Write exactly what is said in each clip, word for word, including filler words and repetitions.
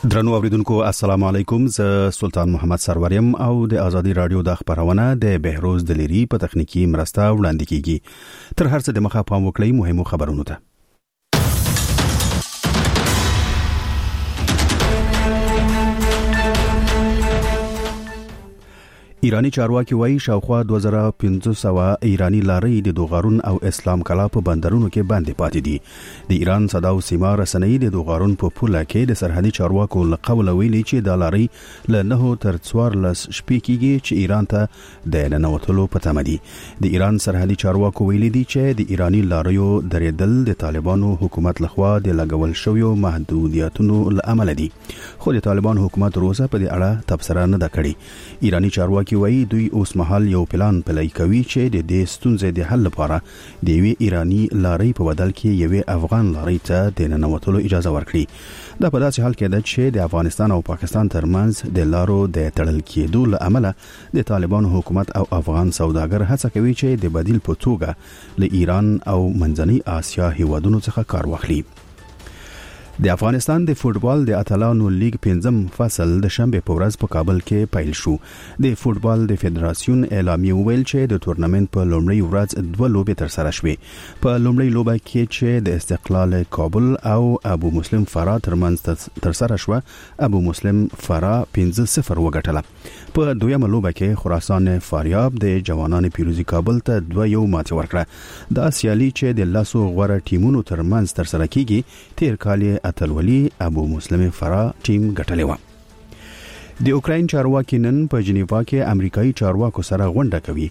درنو اوریدونکو السلام علیکم، زه سلطان محمد سروریم او د ازادي رادیو د خبرونه د بهروز دلیری په تخنیکی مرسته وړاندې کیږي. تر هر څه د مخه پام وکړئ مهمو خبرونو ته. ایرانی چارواکي وایي شاوخوا دوه زره پنځه سوه ایرانی لارې د دوغارون او اسلام کلا په بندرونو کې باندې پاتې دي. د ایران صدا او سیما رسنۍ د دوغارون په پوله کې د سرحدي چارواکو له قوله ویلي چې د لارې له نه تر څوارلس شپې کېږي چې ایران ته د ننوتلو په تمه دي. د ایران سرحدي چارواکو ویلي دي چې د ایرانی لاریو درېدل د طالبانو حکومت لخوا د لګول شویو محدودیتونو له امله دي، خو د طالبان حکومت روزه په دې اړه تبصره نه ده کړې. ایرانی چارواکي وایي دوی اوس مهال یو پلان پلی کوي چې د دې ستونزې د حل لپاره د یوې ایرانی لارې په بدل کې یوې افغان لارې ته د ننوتلو اجازه ورکړي. دا په داسې حال کې ده چې د افغانستان او پاکستان ترمنځ د لارو د تړل کېدو له امله د طالبان حکومت او افغان سوداګر هڅه کوي چې د بدیل په توګه له ایران او منځنۍ آسیا هیوادونو څخه کار واخلي. د افغانستان د فوتبال د اتلانو لیگ پنځم فصل د شنبه په ورځ په کابل کې پیل شو. د فوتبال د فدراسیون اعلامیه ویل چې د تورنمنت په لومړۍ ورځ دوه لوبې تر سره شوې. په لومړۍ لوبه کې چې د استقلال کابل او ابو مسلم فرا ترمنځ تر سره شو، ابو مسلم فرا پنځه صفر وګټله. په دویمه لوبه کې خراسان فاریاب د جوانان پیروزي کابل ته دوه یو ماتې ورکړه. دا سیالي چې د لاسو غوړه ټیمونو ترمنځ تر سره کیږي تیر کال اتلولي ابو مسلم فرا ټیم ګټلې و. د اوکراین چارواکي نن په جنیوا کې امریکایي چارواکو سره غونډه کوي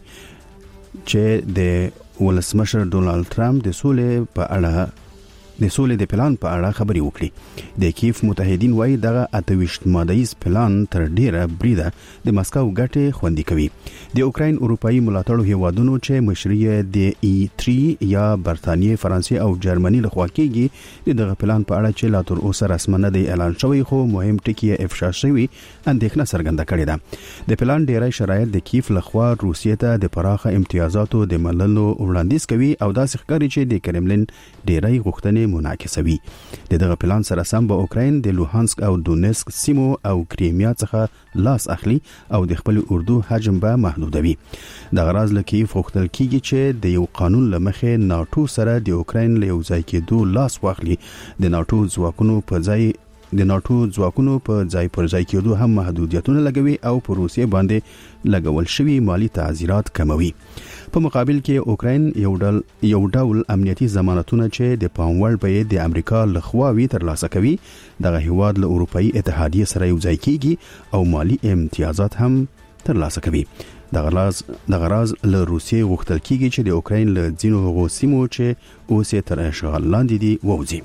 چې د ولسمشر ډونالد ټرمپ د سولې په اړه د سولې د پلان په اړه خبري وکړي. د کیف متحدین وایي دغه اتويشت مادهیز پلان تر ډیره بریده د مسکو ګټې خوندي کوي. د اوکراین اروپאי ملاتړو هیوادونو چې مشري د ای تری یا برتانیې، فرانسې او جرمني لخوا کېږي دغه پلان په اړه چې لا تر اوسه رسمي نه دی اعلان شوی، خو مهم ټکی افشا شوی اندېښنه څرګنده کړې ده. د پلان ډیری شرایط د کیف لخوا روسیې ته د پراخه امتیازاتو د منلو وړاندیز کوي او داسې ښکاري چې د کرملین ډیری غوښتنې منعکسوي. د دغه پلان سره سم به اوکراین د لوهانسک او دونیسک سیمو او کریمیا څخه لاس اخلي او د خپل اردو حجم به محدودوي. د غراز لکه غوښتل کیږي چې د یو قانون لمخې ناتو سره د اوکراین له یو ځای کېدو لاس واخلي. د ناتو ځواکونو په ځای د ناتو ځواکونو په ځای پر ځای کېدو هم محدودیتونه لګوي او په روسیې باندې لګول شوی مالی تعزیرات کموي. په مقابل کې اوکراین یو ډول یو ډول امنیتي ضمانتونه چې د پاموړ به د امریکا لخوا وی ترلاسه کوي دغه هیواد له اروپאי اتحادیه سره یو ځای کیږي او مالی امتیازات هم ترلاسه کوي. دغه راز دغه راز له روسیې غوښتل کیږي چې د اوکراین له ځینو هغو سیمو چې اوس یې تر اشغال لاندې دي ووځي.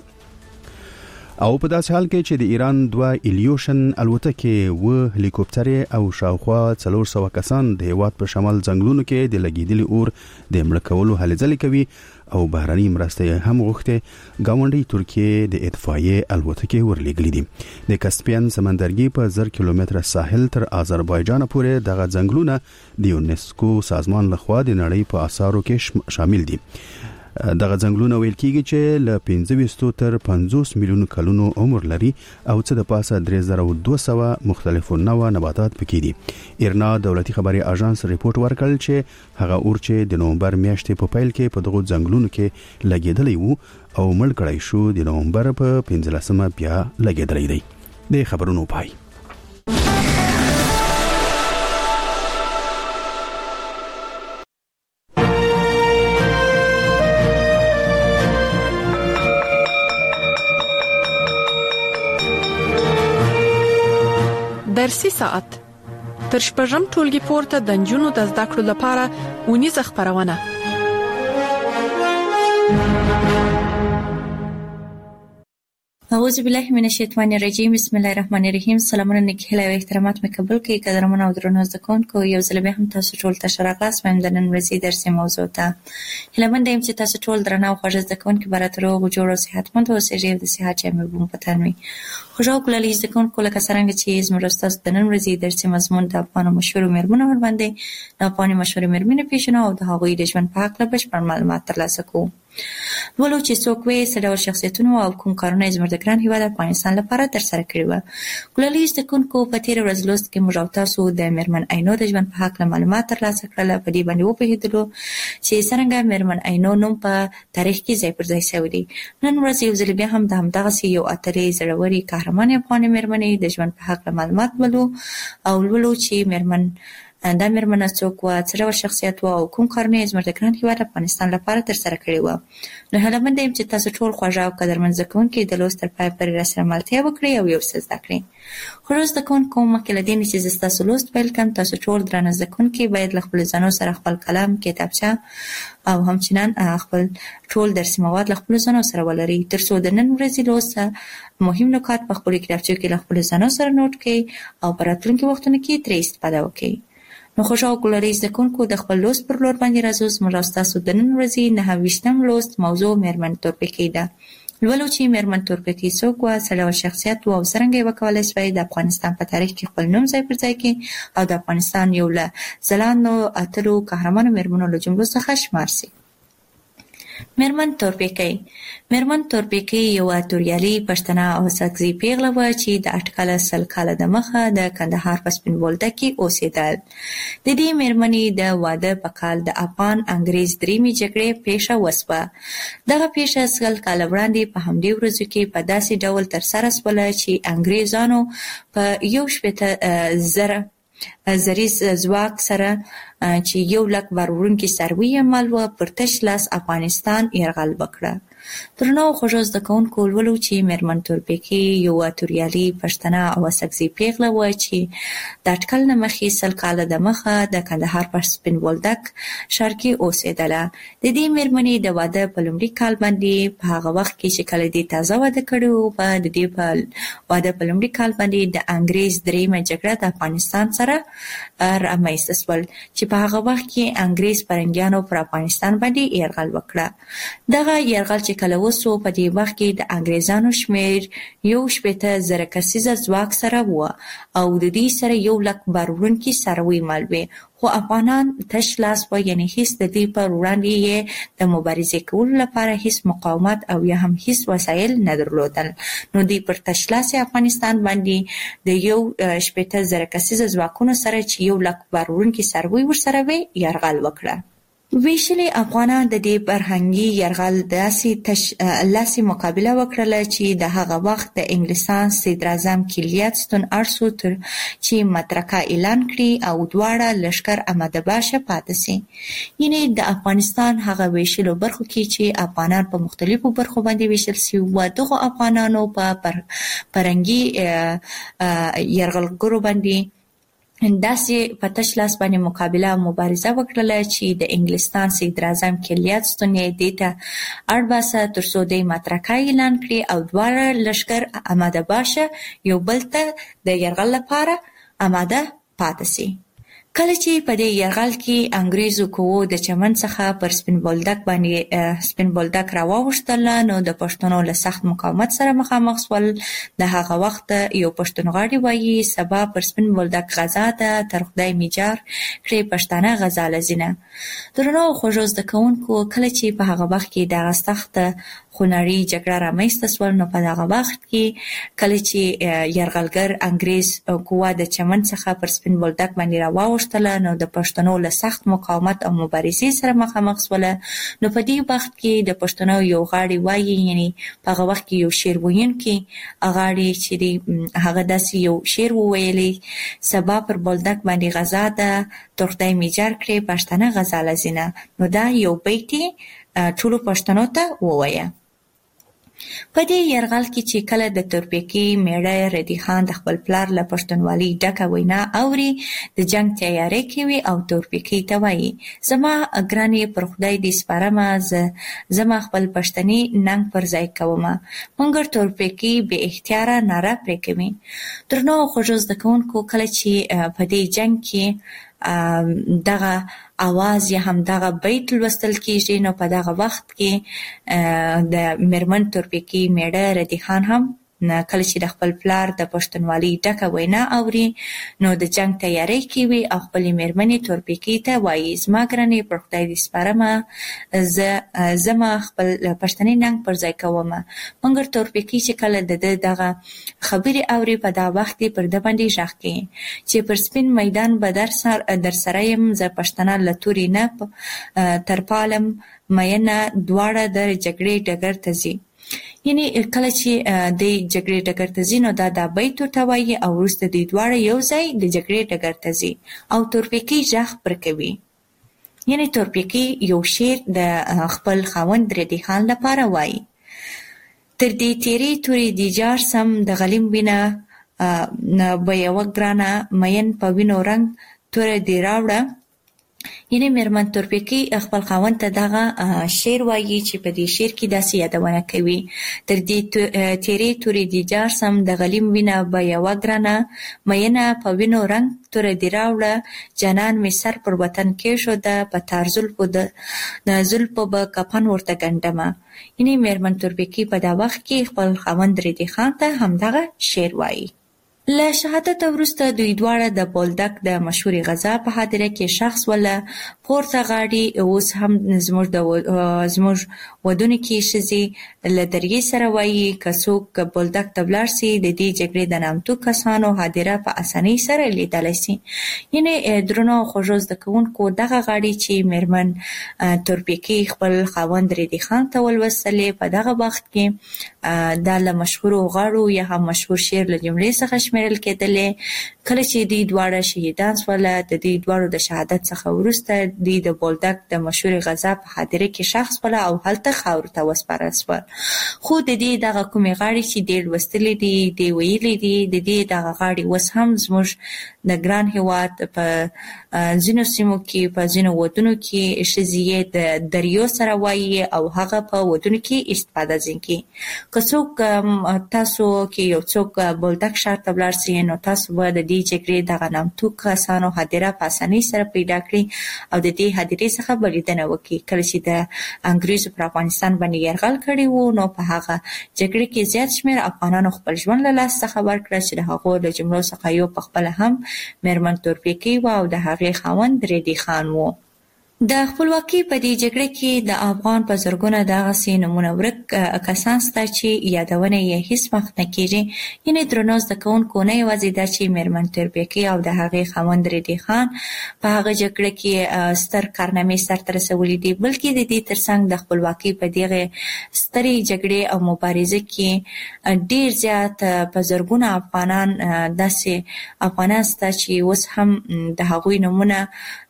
او په داسې حال کې چې د ایران دوه الیوشن الوتکې و هلیکوپټر او شاوخوا څلور سوه کسان د هیواد په شمال ځنګلونو کې د لګیدلي اور د مړ کولو هلې ځلې کوي او بهرني مرستې هم غوښته. گاونډي ترکیه د اطفائیې الوتکې ورلېږلې دي. د کسپین سمندرګي په زر کیلومتره ساحل تر آذربایجان پورې دغه ځنګلونه د یونسکو سازمان لخوا د نړۍ په آثارو کې شامل دي. دغه ځنګلونه ویل کیږي چې له پنځه تر پنځوس میلیون کلونو عمر لري او څه د پاسه درې زره دوه سوه مختلفو نوع نباتات پکې دي. ایرنا دولتي خبري اژانس ریپورت ورکړ چې هغه اور چې د نومبر میاشتې په پیل کې په دغه ځنګلونو کې لګیدلی وو او مړ کړی شو د نومبر په پنځلسمه بیا لګیدلی دی. د خبرونو پای. درسي ساعت تر شپږم ټولګي پورته د نجونو د زده کړو لپاره ونیزه خبرونه. اعوذ بالله من الشیطان الرجیم، بسم الله الرحمن الرحیم. سلامونه نیکهیله او احترامات مې قبول کړئ. قدرمن او درنو زده کوونکو، یو ځل بیا هم تاسو ټول ته ښه راغلاست. وایم د نن ورځې درسي موضوع ته هیله یم چې تاسو ټول درنه او خوږه زده کوونکي به راته روغ جوړ او صحتمند اوسئ او د صحت جامې به مو په تن وي. خوږه او کلالي زده کوونکو، لکه څرنګه چې زموږ ستاسو د نن ورځې درسي مضمون د افغانو مشهورو مېرمنو ورباندې د افغاني مشهورې مېرمنې پیژنو او د هغوی د ژوند په هکله بشپړ معلومات ترلاسه کوو. ولو چې څوک وي څه ډول شخصیتونو او کوم کارونه زموږ د ګران هیواد افغانستان لپاره ترسره کړي وو. ګلالي زده کوونکو په تېره ورځ لوست کې موږ او تاسو د میرمن عینو د ژوند په هکله معلومات ترلاسه کړل. په دې باندې وپوهېدلو چې څرنګه میرمن عینو نوم په تاریخ کې ځای پر ځای شوی دی. نن ورځ یو ځل بیا هم د همدغسې یو اتلې زړورې قهرمانې افغانې میرمنې د ژوند په هکله معلومات ولو او لولو چې میرمن دا میرمنه څوک وه، څه ډول شخصیت وه او کوم کارونه یې زموږ د ګران هېواد افغانستان لپاره ترسره کړي وه. نو هیله یم چې تاسو ټول خوږه او قدرمن زده کوونکي د لوست تر پایه پورې راسره ملتیا وکړئ او یو څه زده کړئ. خوږو زده کوونکو، مخکې له دې نه چې زه ستاسو لوست پیل کړم، تاسو ټول درانه زده کوونکي باید له خپلو ځانو سره خپل قلم، کتابچه او همچنان خپل ټول درسي مواد له خپلو ځانو سره ولرئ، تر څو د نن ورځې لوست مهم نکات په خپلو کتابچو کې له خپلو ځانو سره نوټ کړئ او په راتلونکي وختونو کې ترې استفاده وکړئ. نو خوږو او ګلالي زده کوونکو، د خپل لوست پر لور باندې راځو. زموږ او ستاسو د نن ورځې نهه ویشتم لوست موضوع میرمن تورپیکۍ ده. لولو چې میرمن تورپیکۍ څوک وه، څه ډول شخصیت وه او څرنګه یې وکولی شوی د افغانستان په تاریخ کې خپل نوم ځای پر ځای کړي او د افغانستان یو له ځلانده اتلو قهرمانو میرمنو له جملو څخه شمار سي. میرمن تورپیکۍ میرمن تورپیکۍ یوه توریالي پښتنه او ساکزۍ پیغله وه چې د اټکله سل کاله دمخه د کندهار په سپین بولدک کې اوسېدل. د دې میرمنې د واده په کال د افغان انګریز دریمې جګړې پیښه وسوه. دغه پیښه سل کاله وړاندې په همدې ورځو کې په داسې ډول ترسره شوله چې انګریزانو په یو شپېته زره زریز ځواک سره چې یو لک بار وړونکي څاروي یې مال وه، پر تش لاس افغانستان یرغل وکړه. درنو خوږو زده کوونکو، لولو چې میرمن تورپیکۍ یوه توریالي پښتنه او ساکزۍ پیغله وه چې د اټکل نه مخکې سل کاله دمخه د کندهار په سپین بولدک ښار کې اوسېدله. د دې میرمنې د واده په لومړي کال باندې په هغه وخت کې چې کله دې تازه واده کړی و، په د دې په واده په لومړي کال باندې د انګریز دریمه جګړه د افغانستان سره رامنځته شول چې په هغه وخت کې انګریز پرنګیانو پر افغانستان باندې یرغل وکړه. دغه یرغل چې کله وسو، په دې وخت کې د انګریزانو شمېر یو شپېته زره کسیزه ځواک سره و او د دې سره یو لک بار وړونکي څاروي مال وې، خو افغانان تش لاس وه، یعنې هېڅ د دې پر وړاندې یې د مبارزې کولو لپاره هېڅ مقاومت او یا هم هېڅ وسایل نه درلودل. نو دوی پر تش لاس افغانستان باندې د یو شپېته زره کسیزه ځواکونو سره چې یو لک بار وړونکي څاروي ورسره وې یرغل وکړه. ویشلي افغانان د دې فرهنګي یرغل داسې تش لاسې مقابله وکړله چې د هغه وخت د انګلستان صدراعظم کلیات ستون اړ سو تر چې مترکه اعلان کړي او دواړه لښکر اماده باشه پاتې سي. یعنې د افغانستان هغه ویشلو برخو کې چې افغانان په مختلفو برخو باندې ویشل سوي وو، دغو افغانانو په فرهنګي یرغلګرو باندې داسې په تش لاس باندې مقابله او مبارزه وکړله چې د انګلستان صدراعظم کلیات ستون یې دې ته اړ باسه تر څو دی مترکه اعلان کړي او دواړه لښکر اماده باشه یو بل ته د یرغل لپاره اماده پاتې سي. کله چې په دې یرغل کې انګریزو قوو د چمن څخه پر سپین بولدک باندې سپین بولدک راواوښتل، نو د پښتنو له سخت مقاومت سره مخامخ شول. د هغه وخت یو پښتونغاړی وایي سبا پر سپین بولدک غزا ده، تر خدای میجار کړې پښتانه غزا لزینه. درنو خوږو زده کوونکو، کله چې په هغه وخت کې دغه سخته خونړۍ جګړه رامنځته شول، نو په دغه وخت کې کله چې یرغلګر انګریز قوه د چمن څخه پر سپین بولدک باندې راواوښتل، نو د پښتنو له سخت مقاومت او مبارزې سره مخامخ شوله. نو په دې وخت کې د پښتنو یو غاړی وایي، یعنې په هغه وخت کې یو شعر ویونکی غاړی چې دی هغه داسې یو شعر وویلی، سبا پر بولدک باندې غزا ده، تر خدای میجار کړې پښتانه غزا لزینه. نو دا یو بیت ټولو پښتنو ته ووایه. په دې یرغل کې چې کله د تورپیکۍ میړه ردی خان د خپل پلار له پښتونولۍ ډکه وینا اوري، د جنګ تیاری کوي او تورپیکۍ ته وایي زما ګرانې پر خدای دې سپارمه، زما خپل پښتني ننګ پر ځای کومه. مګر تورپیکۍ بې اختیاره ناره پرې کوي. درنو خوږو زده کوونکو، کله چې په دې جنګ کې دغه اواز یا هم دغه بیت لوستل کیږي، نو په دغه وخت کې د میرمن تورپیکۍ میړه ردی خان هم کله چې د خپل پلار د پښتونولي ډکه وینا اوري نو د جنگ تیاری کوي او خپل میرمنې تورپیکی ته وایي زما ګرانې پر خدای دې سپارمه زه زما خپل پښتني ننګ پر ځای کوم. مګر تورپیکی چې کله د دغه خبرې اوري په دا وخت پر د باندې ژغ کوي چې پر سپین میدان به در سره در سره يم زه پښتنه لتوري نه تر پالم مینه دواړه د جګړې ډګر ته ځي. یعنی کله چې د جګړې ډګر ته ځي نو دا د بیت ورته وایي او وروسته دوی دواړه یو ځای د جګړې ډګر ته ځي او تورپیکی ژغ پر کوي. یعنی تورپیکی یو شعر د خپل خاوند ردی خان لپاره وایي تر دې تیری توري دی جار سم د غلیم وینه به یوه ګرانه مین په وینو رنګ تور دی راوړه. یعنی میرمن تورپیکی خپل خاوند ته دغه شعر وایي چې په دې شعر کې داسې یادونه کوي تر دې تیری توري دی جار سم د غلیم وینه به یوه ګرانه مینه په وینو رنګ تور دی راوړه جانان می سر پر وطن کېښوده په تار زلفو د زلفو به کفن ورته ګنډمه. یعنی میرمن تورپیکی په دا وخت کې خپل خاوند ردی خان ته همدغه شعر وایي. له شهادت وروسته دوی دواړه د بولدک د مشهورې غزا په حادثه کې شخص ولا پورته غاړي اوس هم زموږ د زموږ ودونکو ښځې له دریې سره وایي که څوک بولدک ته ولاړ سي د دې جګړې د نامتو کسانو حادثه په اسانۍ سره لیدلی سي. یعنې درنو خوږو زده کوونکو دغه غاړي چې میرمن تورپیکی خپل خاوند ردی خان ته ولوستلې په دغه وخت کې دا له مشهورو غاړو یا هم مشهور شعر له جملې څخه شمیرل کېدلې. کله چې دوی دواړه شهیدان سول د دوی دواړو د شهادت څخه وروسته دوی د بولدک د مشهورې غزا په حادثه کې شخص سول او هلته خاورو ته وسپارل سول. خو د دې دغه کومې غاړې چې ډېر لوستلې دي دې ویلي دي د دې دغه غاړې اوس هم زموږ د ګران هېواد په ځینو سیمو کې په ځینو ودونو کې ښځې یې د دریو سره وایي او هغه په ودونو کې استفاده ځینې کوي. که څوک تاسو کې یو څوک بولدک ښار ته ولاړ سي نو تاسو به د دې جګړې دغه نامتو کسانو حادثه په اسانۍ سره پیدا کړئ او د دې حادثې څخه به لیدنه وکړي. کله چې د انګریزو پر افغانستان باندې یرغل کړی و نو په هغه جګړې کې زیات شمېر افغانانو خپل ژوند له لاسه څخه ورکړه چې د هغو له جملو څخه یو پخپله هم میرمن تورپیکی و او د هغې خاوند ردی خان و. د خپلواکۍ په دې جګړه کې د افغان په زرګونه دغسې نومونه ورک کسان شته چې یادونه یې هېڅ وخت نه کېږي. یعنې درنو زده کوونکو نه یوازې دا چې میرمن تورپیکی او د هغې خاوند ردی خان په هغه جګړه کې ستر کارنامې سرته رسولي دي بلکې د دې ترڅنګ د خپلواکۍ په دغې سترې جګړې او مبارزې کې ډېر زیات په زرګونه افغانان داسې افغانان شته چې اوس هم د هغوی نومونه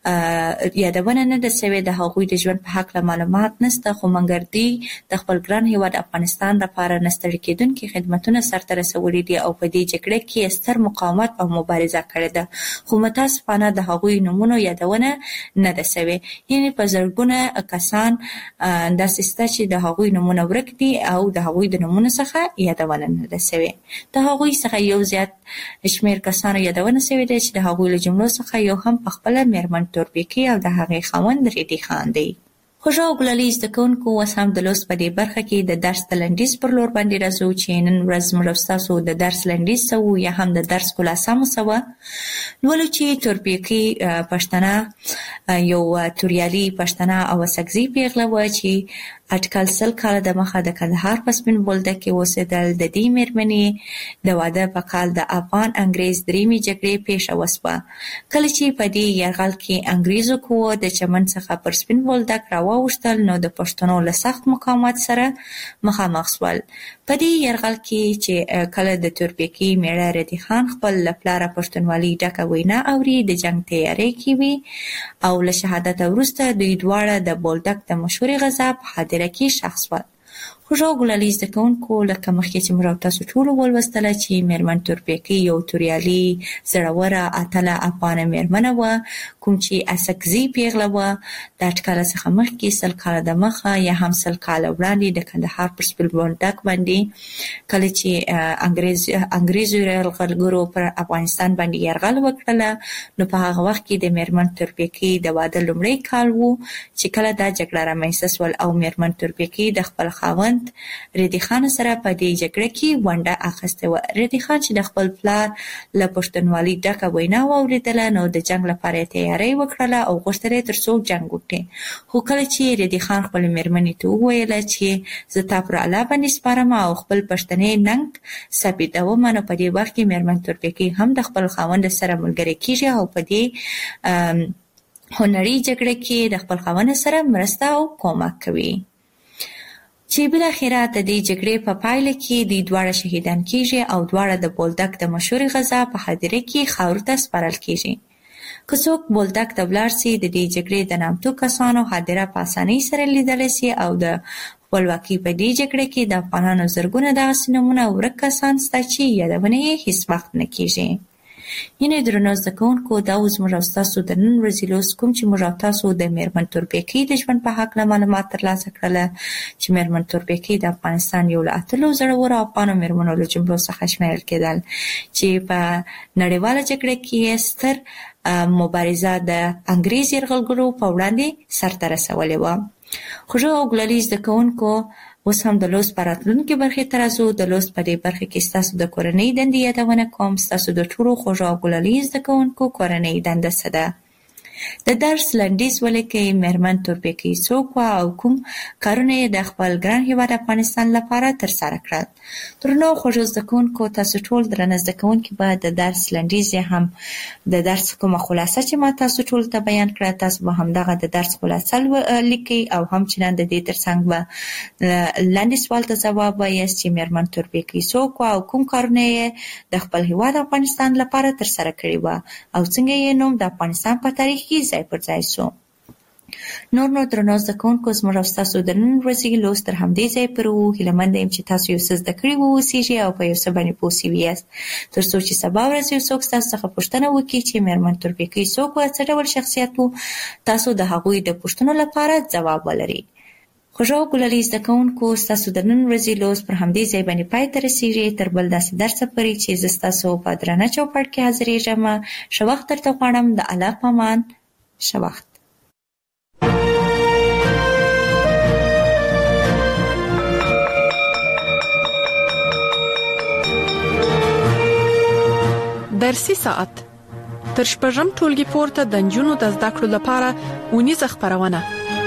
یادونه نه ده سوې د هغوی د ژوند په هکله معلومات نشته. خو مګر دوی د خپل ګران هېواد افغانستان لپاره نه ستړي کېدونکي خدمتونه سرته رسولي دي او په دې جګړه کې ستر مقاومت او مبارزه کړې ده. خو متاسفانه د هغوی نومونو یادونه نه ده سوې. یعنې په زرګونه کسان داسې شته چې د هغوی نومونه ورک دي او د هغوی د نومونو څخه یادونه نه ده سوې. د هغوی څخه یو زیات شمېر کسانو یادونه سوې ده چې د هغوی له جملو څخه یو هم پخپله میرمن تورپیکی او د هغې خاوند ردی خان دی. خوږو او ګلالي زده کوونکو اوس هم د لوست په دې برخه کې د درس د لنډیز پر لور باندې راځو چې نن ورځ موږ ستاسو د درس لنډیز څه وو یا هم د درس خلاصه مو څه وه. لولو چې تورپیکی پښتنه یو توریالي پښتنه او سکزي پیغله وه چې اټکل سل کاله د مخه د کندهار په سپین بولدک کې اوسېدل. د دې مېرمنې د واده په کال د افغان انګریز دریمې جګړې پیښه وسوه. کله چې په دې یرغل کې انګریزو قوو د چمن څخه پر سپین بولدک راواوښتل نو د پښتنو له سخت مقاومت سره مخامخ شول. په دې یرغل کې چې کله د تورپیکی میړه ردی خان خپل له پلاره پښتونولي ډکه وینا اوري د جنګ تیاری کوي او له شهادت وروسته دوی دواړه د بولدک د مشهورې غزا په حادثه کې شخص ول. خوږو ګلالي زده کوونکو لکه مخکې چې موږ تاسو ټولو ولوستله چې میرمن تورپیکی یو توریالي زړوره اتله افغانه میرمنه وه کوم چې اسکزي پیغله و د اټکل څخه مخکې سل کال د مخه یا هم سل کال وړاندې د کندهار پر سپل بولدک باندې کله چې انګريز انګريزو یرغلګرو پر افغانستان باندې یرغل وکړل نو په هغه وخت کې د میرمن تورپیکی د واده لومړی کال وو چې کله دا جګړه رامنځته شول او میرمن تورپیکی د خپل خاوند ریدی خان سره په دې جګړه کې ونډه اخیسته و. ریدی خان چې د خپل پلار له پښتونولي ډکه وینا واوریدله نو د جنگ لپاره تیاری وکړه او غوښتل تر څو جنگ وکړي. خو کله چې ریدی خان خپل میرمنې ته وویل چې زه تا پر الله باندې سپارم او خپل پښتنې ننګ ثابتوم نو په دې وخت کې میرمن تورپیکی هم د خپل خاوند سره ملګری کیږي او په دې هنري جګړه کې د خپل خاوند سره مرسته او کومک کوي چې بل اخره د دې جګړې په پایله کې د دواړه شهیدان کیږي او دواړه د بولدک د مشهور غزا په خاطر کې خاور ته سپارل کیږي. که څوک بولدک ته ولاړ سي د دې جګړې د نامتو کسانو حاضره په اسانۍ سره لیدلی سي او د خپلواکۍ په دې جګړه کې د افغانانو زرګونه داسې نومونه ورک کسان شته چې یادونه یې هیڅ وخت نه کیږي. یعنې درنو زده کوونکو دا اوس موږ او ستاسو د نن ورځې لوست کوم چې موږ او تاسو د میرمن تورپیکی د ژوند په هکله معلومات ترلاسه کړل چې میرمن تورپیکی د افغانستان یو له اتلو زړورو افغانو میرمنو له جملو څخه شمیرل کېدل چې په نړیواله جګړه کې ستر مبارزه د انګریز یرغلګرو په وړاندې سرته رسولې وه. خوږو او ګلالي زده کوونکو اوس هم د لوست په راتلونکې برخې ته راځو. د لوست په دې برخه کې ستاسو د کورنۍ دندې یادونه کوم. ستاسو د ټولو خوږو او ګلالي زده کوونکو کورنۍ دنده څه ده؟ د درس لنډیز ولیکئ. میرمن تورپیکی څوک وه او کوم کارونه یې د خپل ګران هېواد افغانستان لپاره ترسره کړل؟ درنو خوږو زده کوونکو تاسو ټول درنه زده کوونکي به د درس لنډیز یا هم د درس کومه خلاصه چې ما تاسو ټول ته بیان کړه تاسو به همدغه د درس خلاصه لیکئ او همچنان د دې ترڅنګ به لاندې سوال ته ځواب وایاست چې میرمن تورپیکی څوک وه او کوم کارونه یې د خپل هېواد افغانستان لپاره ترسره کړي وه او څنګه یې نوم د افغانستان په تاریخ کې ځای پر ځای سو. نور نو درنو زده کوونکو زموږ او ستاسو د نن ورځې لوست تر همدې ځای پورې وو. هیله منده یم چې تاسو یو څه زده کړي واوسیږئ او په یو څه باندې پوه سوي یاست تر څو چې سبا ورځ یو څوک ستاسو څخه پوښتنه وکړي چې میرمن تورپیکی څوک وه، څه ډول شخصیت و، تاسو د هغوی د پوښتنو لپاره ځواب ولرئ. خوږو او ګلالي زده کوونکو ستاسو د نن ورځې لوست پر همدې ځای باندې پای ته رسیږي. تر بل داسې درسه پورې چې زه ستاسو په درانه چوپړ کې حاضرېږم ښه وخت درته غواړم. د الله په امان. ښه وخت. درسي ساعت تر شپږم ټولګي پورته د نجونو د زده کړو لپاره ونیزه خپرونه.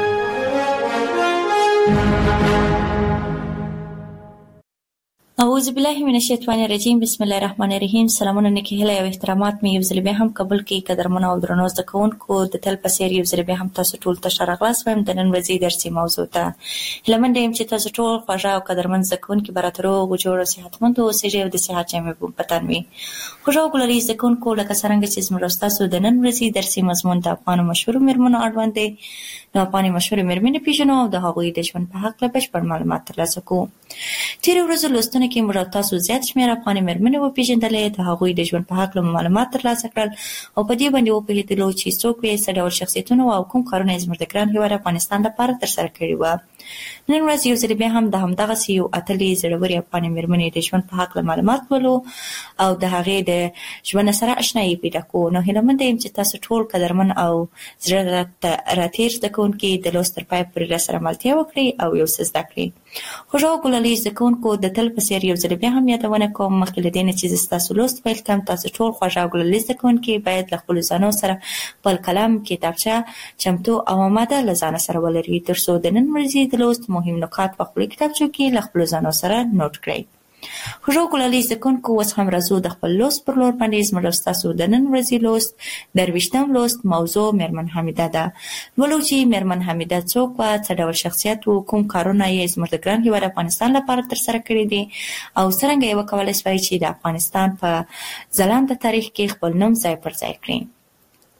اعوذ بالله من الشیطان الرجیم. بسم الله الرحمن الرحیم. سلامونه نیکی هیله او احترامات مې یو ځل بیا هم قبول کړئ. قدرمنو او درنو زده کوونکو د تل په څېر یو ځل بیا هم تاسو ټول ته ښه راغلاست وایم د نن ورځې درسي موضوع ته. هیله منده یم چې تاسو ټول خوږه او قدرمن زده کوونکي به راته روغ او جوړ او صحتمند اوسئ او د صحت جامې به په تن وي. خوږه او ګلالي زده کوونکو لکه څرنګه چې زموږ ستاسو د نن ورځې درسي مضمون د افغانو مشهورو میرمنو اړوند دی، نو افغاني مشهورې میرمنې پېژنو او د هغوی د ژوند په هکله بشپړ معلومات ترلاسه کوو. تېرو ورځو لوستونو کې موږ تاسو زیات شمېر افغاني میرمنې وپېژندلې، د هغوی د ژوند په هکله معلومات ترلاسه کړل او په دې باندې وپوهېدلو چې څوک وې، څه ډول شخصیتونه او کوم کارونه یې زموږ د ګران هېواد افغانستان لپاره ترسره کړي وه. نن ورځ یو ځل بیا هم د همدغسې یو اتلې زړورې افغاني میرمنې د ژوند په هکله معلومات ولو او د هغې د ژوند سره اشنایي پیدا کوو. نو هیله منده یم چې تاسو ټول قدرمن او زړه راتېر زده کوونکي د لوست تر پایه پورې راسره ملتیا وکړئ او یو څه زده کړئ. خوږو او ګلالي زده کوونکو د تل په څېر یو ځل بیا هم یادونه کوم مخکې له دې نه چې زه ستاسو لوست پیل کړم، تاسو ټول خوږه او ګلالي زده کوونکي باید له خپلو ځانو سره خپل قلم، کتابچه چمتو او اماده له ځانه سره ولرئ تر څو د نن ورځې د لوست مهم نکات په خپلو کتابچو کې له خپلو ځانو سره نوټ کړئ. خوږو ګلالي زده کوونکو اوس هم راځو د خپل لوست پر لور باندې. زموږ ستاسو د نن ورځې لوست درویشتم لوست موضوع میرمن حمیده ده. ولو چې میرمن حمیده څوک وه، څه ډول شخصیت و، کوم کارونه یې زموږ د ګران هېواد افغانستان لپاره ترسره کړي دي او څرنګه یې وکولی شوای چې د افغانستان په ځلانده تاریخ کې خپل نوم ځای پر ځای کړي.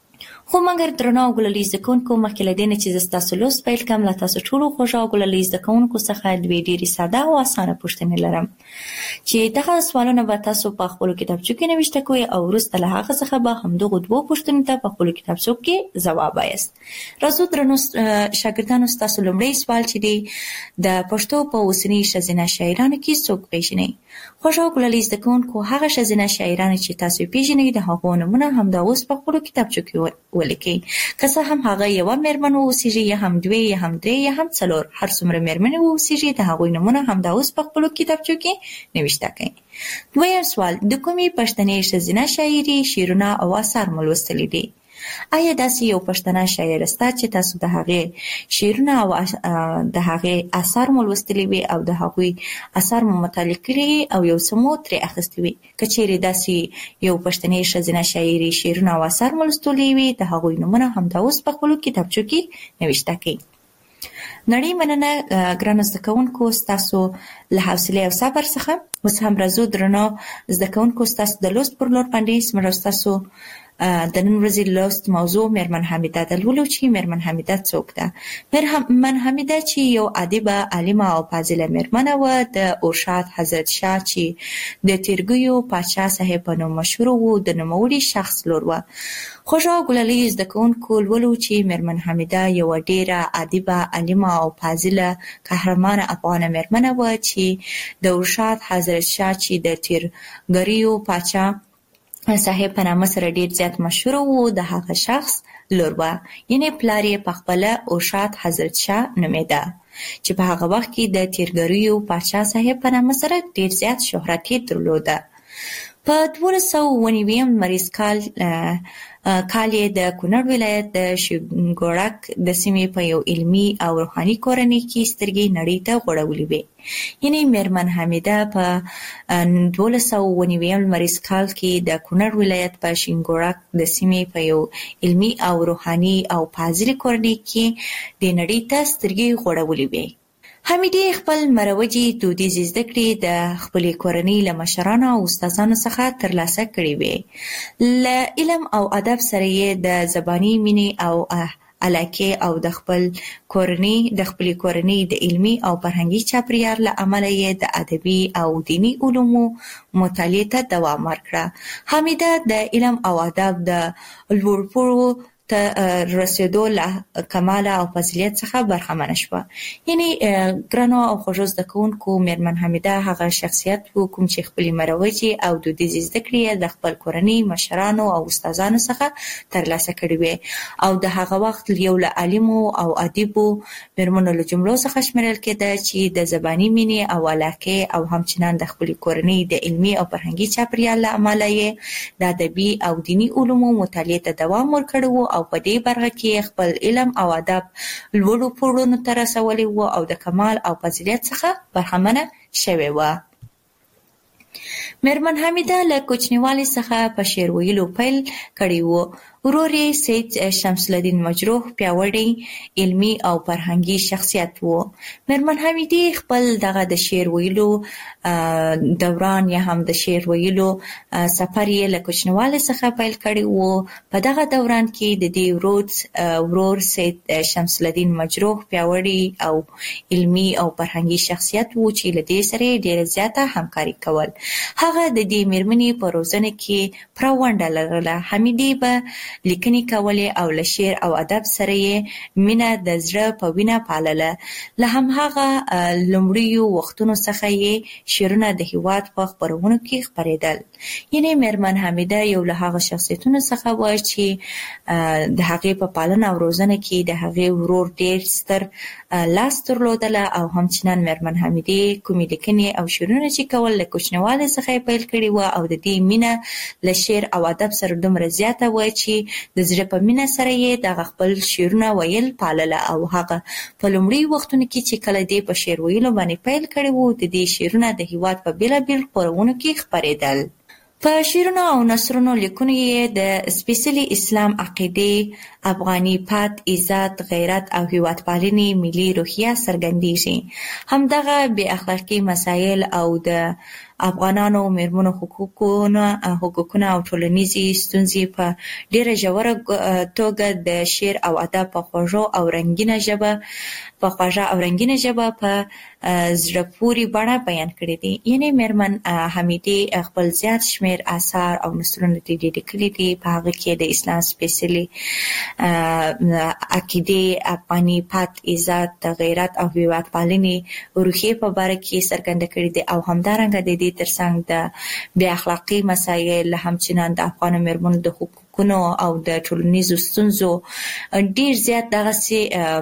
خو مګر درنو او ګلالي زده کوونکو مخکې له دې نه چې زه ستاسو لوست پیل کړم له تاسو ټولو خوږو او ګلالي زده کوونکو څخه دوې ډېرې ساده او اسانه پوښتنې لرم چې دغه سوالونه به تاسو په خپلو کتابچو کې نوشته کوئ او وروسته له هغه څخه به همدغو دوو پوښتنو ته په خپلو کتابچو کې ځواب وایاست. راځو درنو شاګردانو ستاسو لومړی سوال چې دی د پښتو په اوسني ښځینه شاعرانو کې څوک پیژنئ؟ خوږو او ګلالي زده کوونکو هغه ښځینه شاعرانې چې تاسو یې پیژنئ د هغو نومونه همدا اوس په خپلو کتابچو کې ولیکئ. که څه هم هغه یوه مېرمن واوسیږي یا هم دوې یا هم درې یا هم څلور هر څومره مېرمنې واوسیږي د هغوی نومونه همدا اوس په خپلو کتابچو کې نوشته کړئ. دویم سوال د کومې پښتنې ښځینه شاعري شعرونه او اثار مو لوستلي دي؟ آیا داسې یو پښتنه شاعره شته چې تاسو د هغې شعرونه او د هغې اثار مو لوستلي وي او د هغوی اثار مو مطالعه کړي او یو څه مو ترې اخیستي وي؟ که چیرې داسې یو پښتنې ښځینه شاعري شعرونه او اثار مو لوستلي وي د هغوی نومونه همدا اوس په خپلو کتابچو کې نوشته کړئ. نړۍ مننه ګرانو زده کوونکو ستاسو له حوصلې او صبر څخه. اوس هم راځو درنو زده کوونکو ستاسو د لوست پر لور باندې زموږ ستاسو د نن ورځې لوست موضوع مېرمن حمیده ده. لولو چې مېرمن حمیده څوک ده؟ مېرمن حمیده چې یو ادیبه عالمه او فاضله مېرمنه وه د ارشاد حضرت شاه چې د تیرګیو پاچا صاحب په نوم مشهور و د نوموړي شخص لور وه. خوږو او ګلالي زده کوونکو لولو چې مېرمن حمیده یوه ډېره ادیبه عالمه او فاضله قهرمانه افغانه مېرمنه وه چې د ارشاد حضرت شاه چې د تیرګریو پاچا صاحب په نامه سره ډېر زیات مشهور و د هغه شخص لور وه. یعنې پلار یې پخپله ارشاد حضرت شاه نومېده چې په هغه وخت کې د تیرګریو پاچا صاحب په نامه سره ډېر زیات شهرت یې درلوده. په دولس سوه اووه نوي لمریز کال کال یې د کونړ ولایت د شینګوړک د سیمې په یو علمي او روحاني کورنۍ کې سترګې نړۍ ته غوړولې وې. یعنې مېرمن حمیده په دولس سوه اووه نوي لمریز کال کې د کونړ ولایت په شینګوړک د سیمې په یو علمي او روحاني او فاضلې کورنۍ کې د نړۍ ته سترګې غوړولې وې. حمیدې خپل مروجي دودیزې زده کړې د خپلې کورنۍ له مشرانو او استادانو څخه ترلاسه کړې وې. له علم او ادب سره یې د زباني مینې او علاقې او د خپل کورنۍ د خپلې کورنۍ د علمي او فرهنګي چاپېریال له امله یې د ادبي او دیني علومو مطالعې ته دوام ورکړه. حمیده د علم او ادب د لوړپوړو ته رسېدو له کماله او فضیلت څخه برخمنه شوه. یعنې ګرانو او خوږو زده کوونکو مېرمن حمیده هغه شخصیت و کوم چې خپلې مروجې او دودیزې زده کړې یې د خپل کورنۍ مشرانو او استادانو څخه ترلاسه کړې وې او د هغه وخت یو له عالمو او ادیبو مېرمنو له جملو څخه شمیرل کېده چې د زباني مینې او علاقې او همچنان د خپلې کورنۍ د علمي او فرهنګي چاپېریال له امله یې د ادبي او دیني علومو مطالعې ته دوام ورکړی و او په دې برخه کې خپل علم او ادب لوړو پوړونو ته رسولی و او د کمال او فضیلت څخه برخمنه شوې وه. مېرمن حمیده له کوچنیوالي څخه په شعر ویلو پیل کړی و. ورور یې سید شمس الدین مجروح پیاوړی علمي او فرهنګي شخصیت و. مېرمن حمیدې خپل دغه د شعر ویلو دوران یا هم د شعر ویلو سفر یې له کوچنیوالي څخه پیل کړی و. په دغه دوران کې د دې ورور ورور سید شمس الدین مجروح پیاوړی او علمي او فرهنګي شخصیت و چې له دې سره ډېره زیاته همکاري کول. هغه د دې مېرمنې په روزنه کې پوره ونډه لرله. حمیدې به لیکنې کولې او له شعر او ادب سره یې مینه د زړه په وینه پالله. له همهغه لومړیو وختونو څخه یې شعرونه د هېواد په خپرونو کې خپرېدل. یعنې مېرمن حمیده یو له هغه شخصیتونو څخه وه چې د هغې په پالنه او روزنه کې د هغې ورور ډېر ستر لاس درلودله او همچنان مېرمن حمیدې کومې لیکنې او شعرونه چې کول له کوچنیوالي څخه یې پیل کړي وه او د دې مینه له شعر او ادب سره دومره زیاته وه چې د زړه په مینه سره یې دغه خپل شعرونه ویل پالله او هغه په لومړي وختونو کې چې کله دې په شعر ویلو باندې پیل کړی و د دې شعرونه د هېواد په بېلابېل خپرونو کې خپرېدل. په شعرونو او نثرونو لیکنو یې د سپېڅلي اسلام عقیدې، افغاني پت، عزت، غیرت او هېوادپالنې ملي روحیه څرګندېږي. همدغه بې اخلاقي مسایل او د افغانانو میرمنو حقوقونه حقوقونه او ټولنیزي ستونزې په ډیره ژوره توګه د شعر او ادب په خوږو او رنگینه ژبه په خوږه او رنگینه ژبه په زړه پورې بڼه بیان کړي دي. یعنی میرمن حمیدې خپل زیات شمیر آثار او نثرونه دي لیکلي دي، په هغه کې د اسلام سپېڅلې عقیدې، افغاني پت، عزت، غیرت او هیواد پالنې روحیې په باره کې څرګنده کړي دي، او همدارنګه د دې ترڅنګ د بې اخلاقۍ مسایل همچنان د افغانو میرمنو د حقوقونو او د ټولنیزو ستونزو ډیر زیات دغسې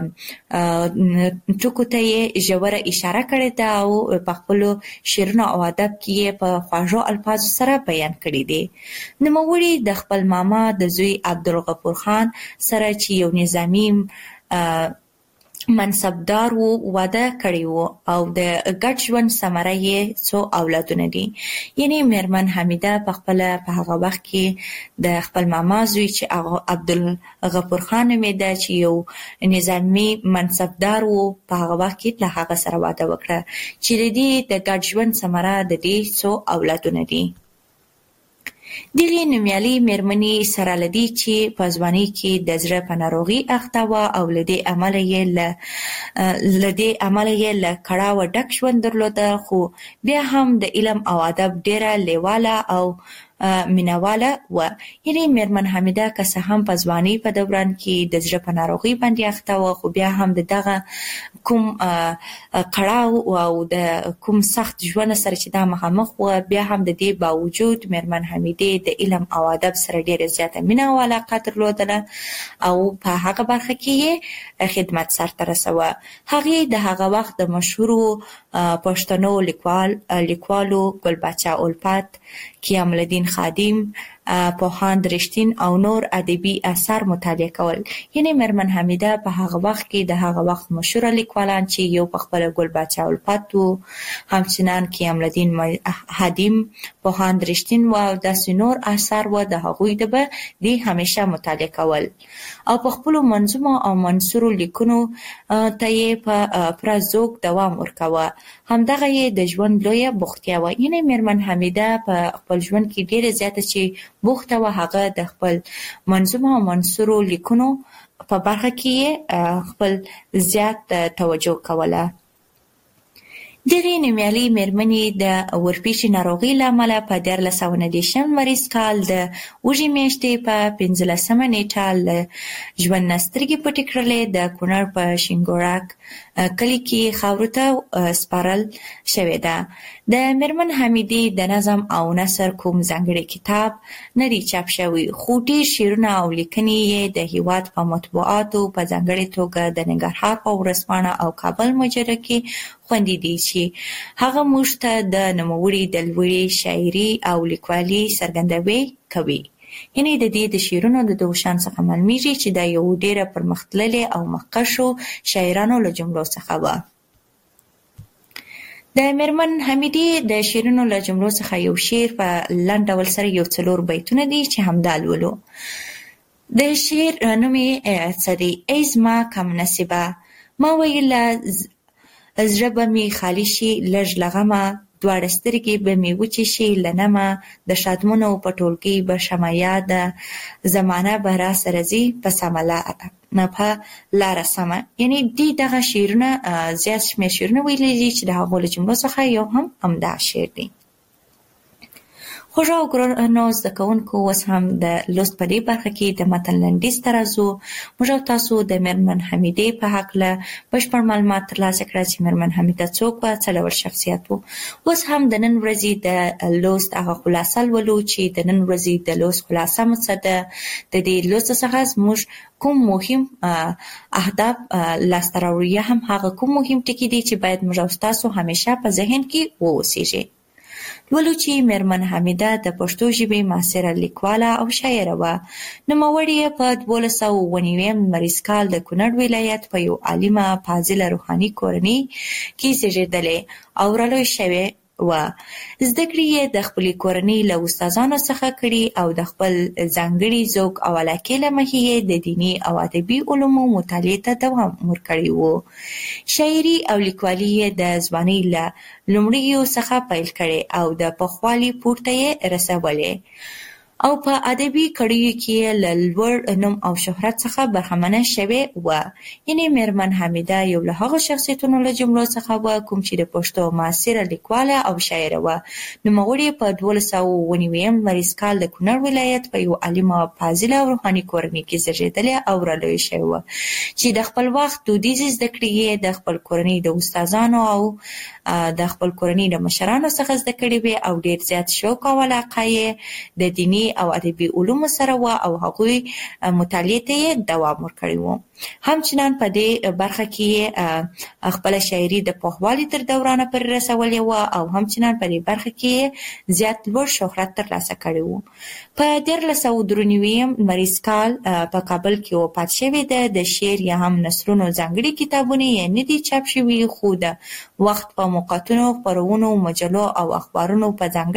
ټکو ته یې ژوره اشاره کړې ده او په خپلو شعرونو او ادب کې یې په خوږو الفاظو سره بیان کړي دي. نوموړي د خپل ماما د زوی عبدالغفور خان سره چې یو نظامي منصبدار وو واده کړی وو او د ګډ ژوند ثمره یې څو اولادونه دي. یعنی میرمن حمیده په خپله په هغه وخت کې د خپل ماما زوی چې عبدالغفور خان نومېده چې یو نظامي منصبدار وو په هغه وخت کې له هغه سره واده وکړه چې د دې د ګډ ژوند ثمره د دې څو اولادونه دي. دغې نومیالۍ مېرمنې سره له دې چې په ځوانۍ کې د زړه په ناروغۍ اخته وه او له دې امله یې له له دې امله یې له کړاوه ډک ژوند درلوده، خو بیا هم د علم او ادب ډېره لیواله او مینواله وه. یعنې میرمن حمیده که څه هم په ځوانۍ په دوران کې د زړه په ناروغۍ باندې اخته وه، خو بیا هم د دغه کوم کړاو او د کوم سخت ژوند سره چې دا مخامخ وه، بیا هم د دې باوجود میرمن حمیدې د علم او ادب سره ډېره زیاته مینه او علاقه درلودله او په هغه برخه کې یې خدمت سرته رسوه. هغې د هغه وخت د مشهورو پښتنو لیکوال لیکوالو ګلبچه الفت، قیام الدین خادم، پوهاند رښتین او نور ادبي اثار مطالعه کول. یعنې میرمن حمیده په هغه وخت کې د هغه وخت مشهوره لیکوالان چې یو پخپله ګلبچه الفت و، همچنان قیام الدین خادم، پوهاند رښتین و او داسې نور اثار و، د هغوی د به دې همیشه مطالعه کول او په خپلو منظومو او منثورو لیکنو ته یې په پوره ذوق دوام ورکاوه. همدغه یې د ژوند لویه بوختیا وه. یعنې میرمن حمیده په خپل ژوند کې ډېره زیاته چې بوخته وه، هغه د خپل منظومو او منثورو لیکنو په برخه کې یې خپل زیات توجه کوله. دغې نومیالۍ مېرمنې د ورپېچې ناروغۍ له امله په دیارلس سوه نهه دېرشم لمریز کال د اوږې میاشتې په پنځلسمه نېټه له ژوند نه سترګې پټې کړلې. د کونړ په شینګوړک کلي کې خاورو ته سپارل شوې ده. د میرمن حمیدې د نظم او نثر کوم ځانګړی کتاب نه دی چاپ شوی، خو ډېر شعرونه او لیکنې یې د هېواد په مطبوعاتو په ځانګړې توګه د ننګرهار په ورځپاڼه او کابل مجله کې خوندي دي چې هغه موږ ته د نوموړي د لوړې شاعري او لیکوالۍ څرګندوي کوي. یعنې د دې د شعرونو د دغو شان څخه معلومیږي چې دا یو ډېره پرمختللې او مخکښو شاعرانو له جملو څخه وه. د میرمن حمیدې د شعرونو له جملو څخه یو شعر په لنډ ډول سره یو څلور بیتونه دي چې همدا لولو. د شعر نوم یې څه دی؟ ای زما کم نصیبه، ما ویله زړه به مې خالي شي لږ له غمه، دواړه سترګې به مې وچې شي له نمه، د شادمنو په ټولګۍ به شمه یاده، زمانه به را سره ځي په سمه لاره نه په لاره سمه. یعنې دې دغه شعرونه زیات شمېر شعرونه ویلي دي چې د هغو له جملو څخه یو هم همدا شعر دی. خوږو او ګرانو زده کوونکو، اوس هم د لوست په دې برخه کې د متن لنډیز ته راځو. موږ او تاسو د میرمن حمیدې په هکله بشپړ معلومات ترلاسه کړه چې میرمن حمیده څوک وه، څه ډول شخصیت و. اوس هم د نن ورځې د لوست هغه خلاصه لولو چې د نن ورځې د لوست خلاصه مو څه ده. د دې لوست څخه زموږ کوم مهم اهداف لاسته راوړو، یا هم هغه کوم مهم ټکي دي چې باید موږ او تاسو همیشه په ذهن کې واوسیږي. لولو چې میرمن حمیده د پښتو ژبې معاصره لیکواله او شاعره وه. نوموړې یې په دولس سوه اووه نوي لمریز کال د کونړ ولایت په یو عالمه فاضله روحاني کورنۍ کې زېږېدلې او رالوی شوې و. زده کړې یې د خپلې کورنۍ له استادانو څخه کړي او د خپل ځانګړي ذوق او علاقې له مخې یې د دیني او ادبي علومو مطالعې ته دوام ورکړی و. شاعري او لیکوالي یې د ځوانۍ له لومړیو څخه پیل کړې او د پخوالي پورته یې رسولې او په ادبي کړیو کې له لوړ نوم او شهرت څخه برخمنه شوې و. یعنې میرمن حمیده یو له هغو شخصیتونو له جملو څخه و کوم چې د پښتو معاصره لیکواله او شاعره و. نوموړې په دولس سوه اووه نوي لمریز کال د کونړ ولایت په یو عالمه فاضله او روحاني کورنۍ کې زیږېدلې او رالویه شوې وه چې د خپل وخت دودیزې زده کړې یې د خپل کورنۍ د استادانو او د خپل کورنۍ د مشرانو څخه زده کړې وې او ډېر زیات شوق او علاقه یې د دیني او ادبي علومو سره و او هغوی مطالعې ته یې دوام ورکړی و. همچنان په دې برخه کې خپله شاعري د پوخوالي تر دورانه پورې رسولې وه او همچنان په دې برخه کې زیات لوړ شهرت ترلاسه کړی و. په دیارلس سوه درې نوي لمریز کال په کابل کې وفات شوې ده. د شعر یا هم نثرونو ځانګړي کتابونه یې نه دي چاپ شوي خو د وخت په موقعاتو خپرونو مجلو او اخبارونو په ځانګړي